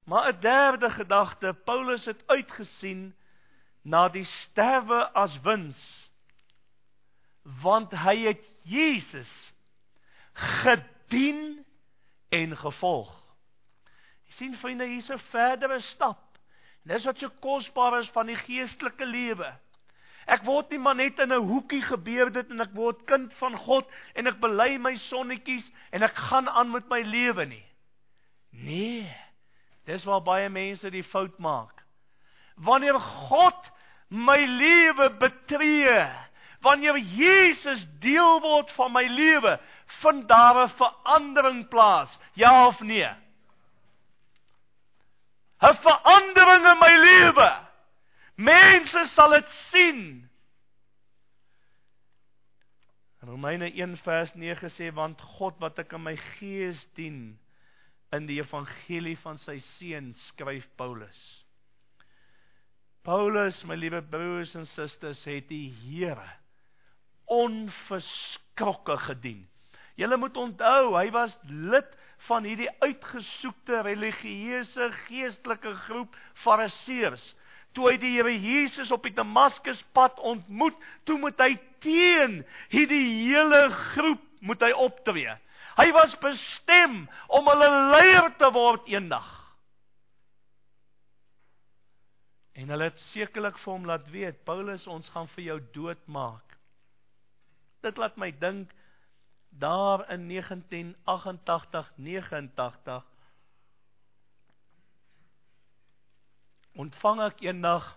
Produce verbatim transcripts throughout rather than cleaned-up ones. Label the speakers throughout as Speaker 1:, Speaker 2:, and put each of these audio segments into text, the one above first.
Speaker 1: Maar 'n derde gedagte, Paulus het uitgesien na die sterwe as wins, want hy het Jesus gedien en gevolg. Jy sien vriende, hier is 'n verdere stap. En dis wat so kosbaar is van die geestelike lewe. Ek word nie maar net in 'n hoekie gebeur dit en ek word kind van God en ek bely my sonnetjies en ek gaan aan met my lewe nie. Nee, dis waar baie mense die fout maak. Wanneer God my lewe betree, wanneer Jesus deel word van my lewe, vind daar 'n verandering plaas, ja of nee? 'n Verandering in my lewe. Mense sal dit sien. Romeine een vers nege sê, want God wat ek in my gees dien, in die evangelie van sy seun, skryf Paulus. Paulus, my liewe broers en susters, het die Here onverskrokke gedien. Julle moet onthou, hy was lid van hierdie uitgesoekte religieuse geestelike groep Fariseërs. Toe hy die Here Jesus op die Damaskuspad ontmoet, toe moet hy teen hierdie hele groep moet hy optree. Hy was bestem om hulle leier te word eendag. En hulle het sekerlik vir hom laat weet, Paulus, ons gaan vir jou doodmaak. Dit laat my dink, daar in negentien agt-en-tagtig negenentagtig, ontvang ek eendag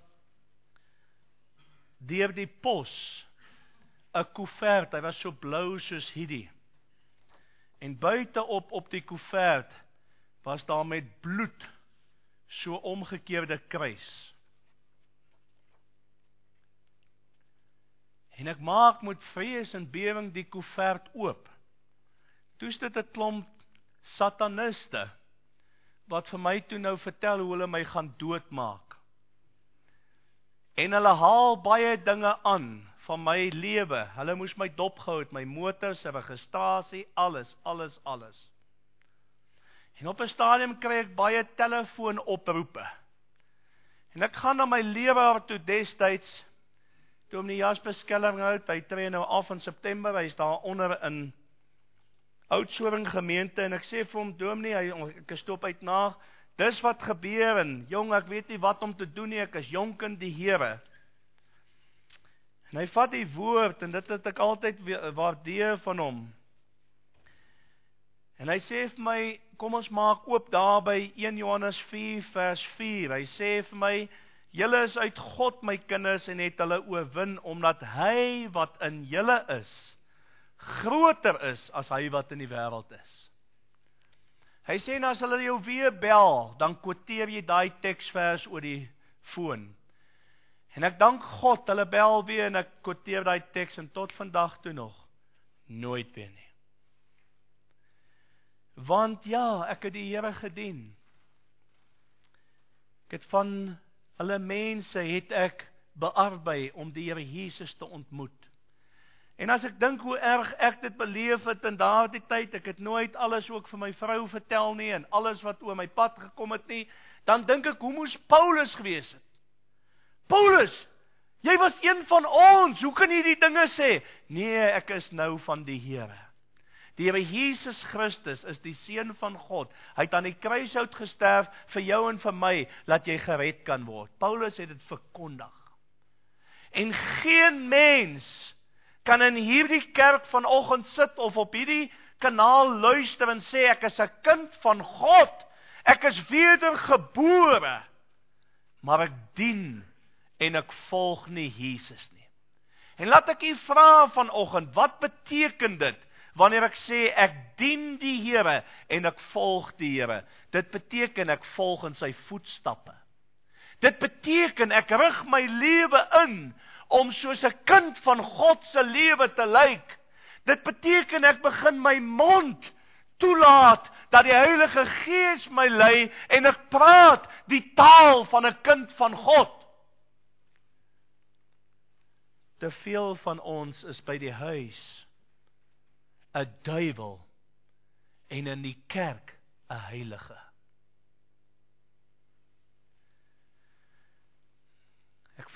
Speaker 1: deur die pos 'n koevert, hy was so blou soos hierdie. En buiteop op die koevert was daar met bloed so omgekeerde kruis. En ek maak met vrees en bewering die koevert oop. Toe is dit 'n klomp sataniste, wat vir my toe nou vertel hoe hulle my gaan doodmaak. En hulle haal baie dinge aan van my lewe. Hulle moes my dopgehou het, my motor, sy registrasie, alles, alles, alles. En op 'n stadium kry ek baie telefoonoproepe. En ek gaan na my leraar toe destyds, toe om die Jasper Skellerhout, hy tree nou af in September, hy is daar onder in Oudtshoorn gemeente, en ek sê vir hom, dominee, hy, ek stop uit na, dis wat gebeur, en jong, ek weet nie wat om te doen nie, ek is jonk in die Here. En hy vat die woord, en dit het ek altyd waardeer van hom. En hy sê vir my, kom ons maak oop daar by een Johannes vier vers vier, hy sê vir my, julle is uit God my kinders en het hulle oorwin, omdat hy wat in julle is, groter is as hy wat in die wêreld is. Hy sê, en as hulle jou weer bel, dan quoteer jy daai teksvers oor die foon. En ek dank God, hulle bel weer en ek quoteer daai teks, en tot vandag toe nog, nooit weer nie. Want ja, ek het die Here gedien. Ek het van hulle mense het ek bearbei om die Here Jesus te ontmoet. En as ek dink hoe erg ek dit beleef het in daardie tyd, ek het nooit alles ook vir my vrou vertel nie, en alles wat oor my pad gekom het nie, dan dink ek, hoe moes Paulus gewees het? Paulus, jy was een van ons, hoe kan jy die dinge sê? Nee, ek is nou van die Here. Die Here Jesus Christus is die Seun van God. Hy het aan die kruishout gesterf vir jou en vir my, laat jy gered kan word. Paulus het dit verkondig. En geen mens kan in hierdie kerk vanoggend sit of op hierdie kanaal luister en sê, ek is 'n kind van God, ek is wedergebore, maar ek dien en ek volg nie Jesus nie. En laat ek u vra vanoggend, wat beteken dit, wanneer ek sê, ek dien die Here en ek volg die Here? Dit beteken, ek volg in sy voetstappe. Dit beteken, ek rig my lewe in, om soos 'n kind van God se lewe te lyk. Dit beteken, ek begin my mond toelaat, dat die Heilige Gees my lei, en ek praat die taal van 'n kind van God. Te veel van ons is by die huis 'n duiwel, en in die kerk 'n heilige.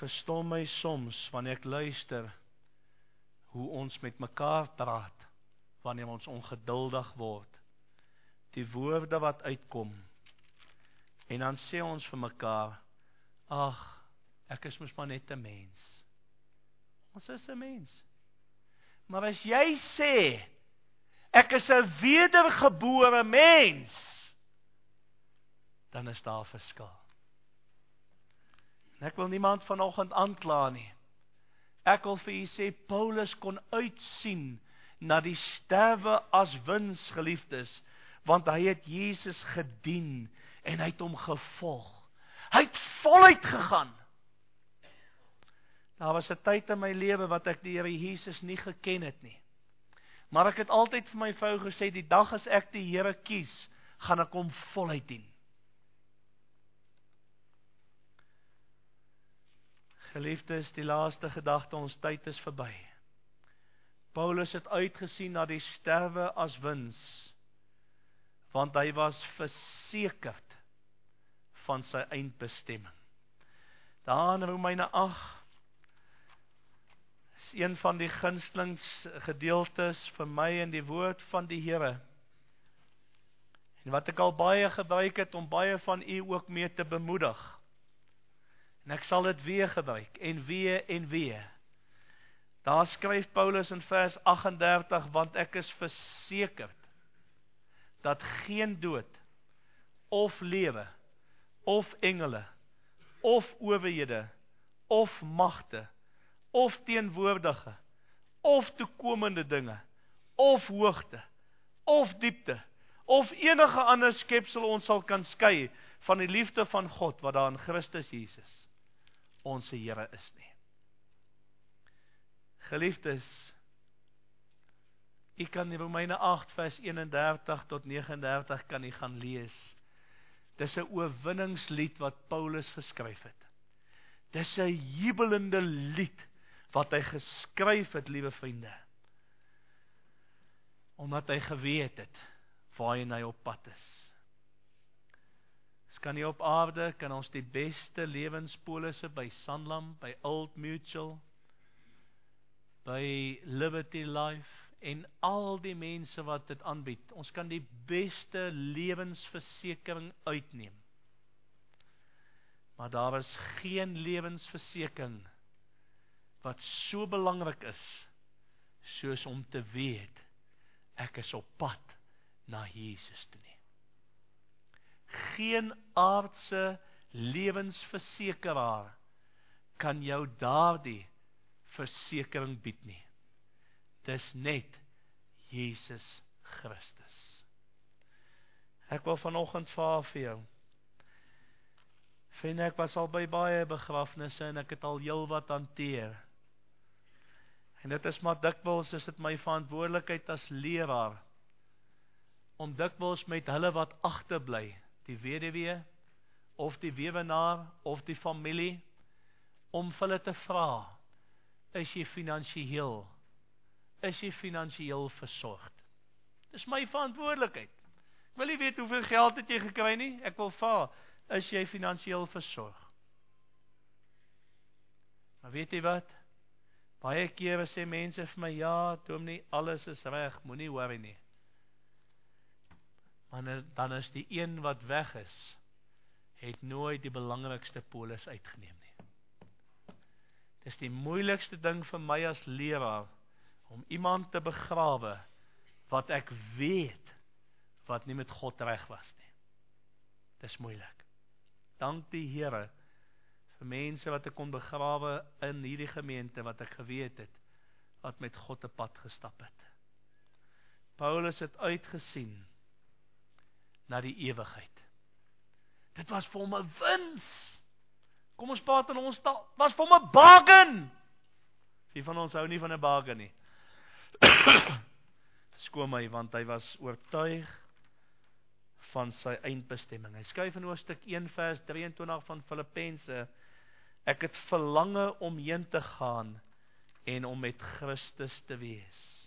Speaker 1: verstom my soms wanneer ek luister hoe ons met mekaar praat, wanneer ons ongeduldig word, die woorde wat uitkom, en dan sê ons vir mekaar, ag, ek is mos maar net 'n mens. Ons is 'n mens. Maar as jy sê, ek is 'n wedergebore mens, dan is daar 'n verskil. En ek wil niemand vanoggend aankla nie. Ek wil vir u sê, Paulus kon uitsien na die sterwe as wins, geliefdes, want hy het Jesus gedien en hy het hom gevolg. Hy het voluit gegaan. Daar was 'n tyd in my lewe wat ek die Here Jesus nie geken het nie. Maar ek het altyd vir my vrou gesê, die dag as ek die Here kies, gaan ek hom voluit dien. Geliefdes, die laaste gedagte, ons tyd is verby. Paulus het uitgesien na die sterwe as wins, want hy was versekerd van sy eindbestemming. Daar in Romeine agt, is een van die gunstelings gedeeltes vir my in die woord van die Here. En wat ek al baie gebruik het, om baie van u ook mee te bemoedig. En ek sal dit weer gebruik, en weer en weer. Daar skryf Paulus in vers agt en dertig, want ek is versekerd, dat geen dood, of lewe, of engele, of owerhede, of magte, of teenwoordige, of toekomende dinge, of hoogte, of diepte, of enige ander skepsel ons sal kan skei van die liefde van God, wat daar in Christus Jesus, onze Here is nie. Geliefdes, u kan in Romeine agt vers eenendertig tot negenendertig kan u gaan lees. Dis 'n oorwinningslied wat Paulus geskryf het. Dis 'n jubelende lied wat hy geskryf het, liewe vriende. Omdat hy geweet het waarheen hy op pad is. Ons kan hier op aarde, kan ons die beste lewenspolisse by Sanlam, by Old Mutual, by Liberty Life, en al die mense wat dit aanbied. Ons kan die beste lewensversekering uitneem. Maar daar is geen lewensversekering wat so belangrik is, soos om te weet, ek is op pad na Jesus toe nie. Geen aardse lewensversekeraar kan jou daardie versekering bied nie. Dis net Jesus Christus. Ek wil vanoggend vra vir jou. Vriende, ek was al by baie begrafnisse en ek het al heel wat hanteer. En dit is maar dikwels is dit my verantwoordelikheid as leraar om dikwels met hulle wat agterbly, die weduwee of die weewenaar of die familie, om vir hulle te vra, is jy finansiëel is jy finansiëel versorgd? Dis my verantwoordelikheid. Ek wil nie weet hoeveel geld het jy gekry nie, ek wil vra, is jy finansiëel versorg? Maar weet jy wat? Baie kere sê mense vir my, ja, dominee, alles is reg, moenie worry nie. Maar dan is die een wat weg is, het nooit die belangrikste polis uitgeneem nie. Dis die moeilikste ding vir my as leraar, om iemand te begrawe, wat ek weet, wat nie met God reg was nie. Dis moeilik. Dank die Here, vir mense wat ek kon begrawe in hierdie gemeente, wat ek geweet het, wat met God 'n pad gestap het. Paulus het uitgesien, na die ewigheid. Dit was vir hom 'n wins. Kom ons praat in ons taal, was vir hom 'n bargain. Wie van ons hou nie van 'n bargain nie? Skoon my, want hy was oortuig van sy eindbestemming. Hy skryf in hoofstuk een vers drieëntwintig van Filippense, ek het verlange om heen te gaan en om met Christus te wees.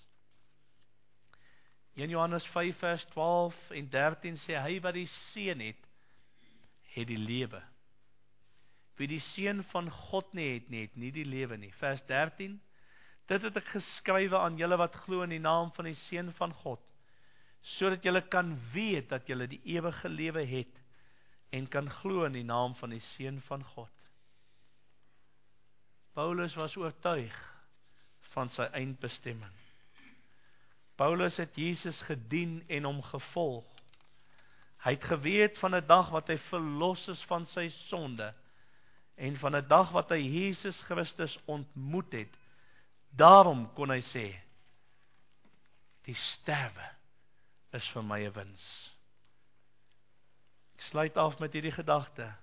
Speaker 1: in Johannes vyf vers twaalf en dertien sê hy wat die seun het, het die lewe. wie die Seun van God nie het nie, het nie die lewe nie. Vers dertien, dit het ek geskrywe aan julle wat glo in die naam van die Seun van God, sodat julle kan weet dat julle die ewige lewe het, en kan glo in die naam van die Seun van God. Paulus was oortuig van sy eindbestemming. Paulus het Jesus gedien en hom gevolg. Hy het geweet van 'n dag wat hy verlos is van sy sonde, en van 'n dag wat hy Jesus Christus ontmoet het. Daarom kon hy sê, die sterwe is vir my 'n wins. Ek sluit af met hierdie gedagte.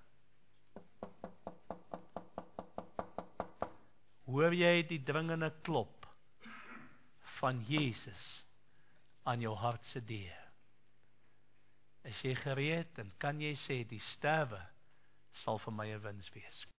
Speaker 1: Hoor jy die dringende klop van Jesus aan jou hart se deur? Is jy gereed en kan jy sê, die sterwe sal vir my 'n wins wees?